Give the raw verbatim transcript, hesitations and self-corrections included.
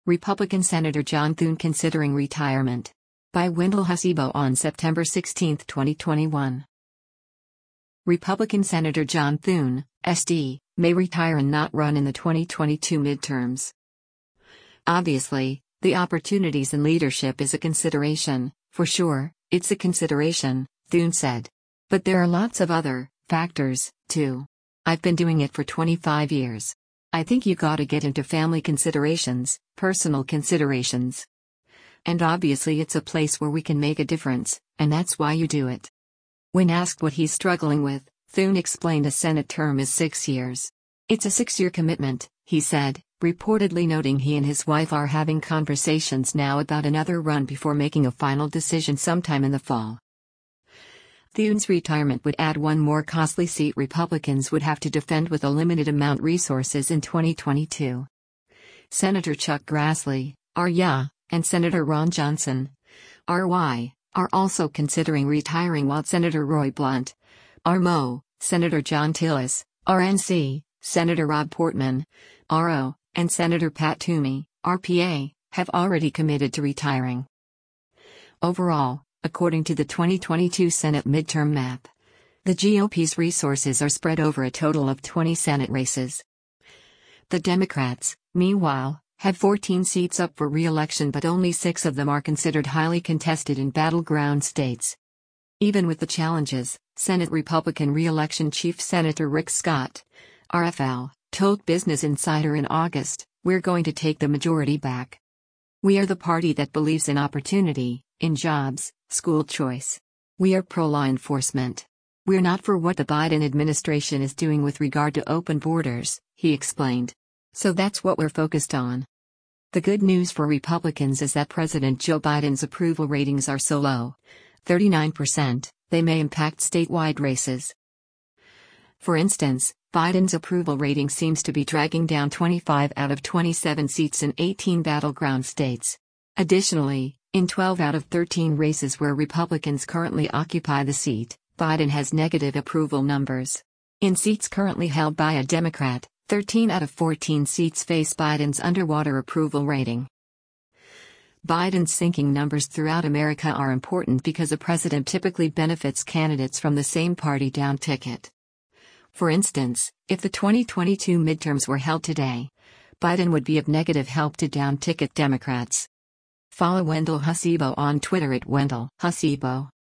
Republican Senator John Thune considering retirement. By Wendell Husibo on September sixteenth, twenty twenty-one. Republican Senator John Thune, S D, may retire and not run in the twenty twenty-two midterms. Obviously, the opportunities in leadership is a consideration, for sure, it's a consideration, Thune said. But there are lots of other factors, too. I've been doing it for twenty-five years. I think you gotta get into family considerations, personal considerations. And obviously it's a place where we can make a difference, and that's why you do it. When asked what he's struggling with, Thune explained a Senate term is six years. It's a six-year commitment, he said, reportedly noting he and his wife are having conversations now about another run before making a final decision sometime in the fall. Thune's retirement would add one more costly seat Republicans would have to defend with a limited amount resources in twenty twenty-two. Senator Chuck Grassley, R Y, and Senator Ron Johnson, R Y, are also considering retiring, while Senator Roy Blunt, R M O, Senator John Tillis, R N C, Senator Rob Portman, R O, and Senator Pat Toomey, R P A, have already committed to retiring. Overall, according to the twenty twenty-two Senate midterm map, the G O P's resources are spread over a total of twenty Senate races. The Democrats, meanwhile, have fourteen seats up for re-election, but only six of them are considered highly contested in battleground states. Even with the challenges, Senate Republican re-election Chief Senator Rick Scott, R F L, told Business Insider in August, "We're going to take the majority back. We are the party that believes in opportunity, in jobs, school choice. We are pro-law enforcement. We're not for what the Biden administration is doing with regard to open borders," he explained. "So that's what we're focused on." The good news for Republicans is that President Joe Biden's approval ratings are so low, thirty-nine percent, they may impact statewide races. For instance, Biden's approval rating seems to be dragging down twenty-five out of twenty-seven seats in eighteen battleground states. Additionally, in twelve out of thirteen races where Republicans currently occupy the seat, Biden has negative approval numbers. In seats currently held by a Democrat, thirteen out of fourteen seats face Biden's underwater approval rating. Biden's sinking numbers throughout America are important because a president typically benefits candidates from the same party down ticket. For instance, if the twenty twenty-two midterms were held today, Biden would be of negative help to down ticket Democrats. Follow Wendell Husibo on Twitter at Wendell Husibo.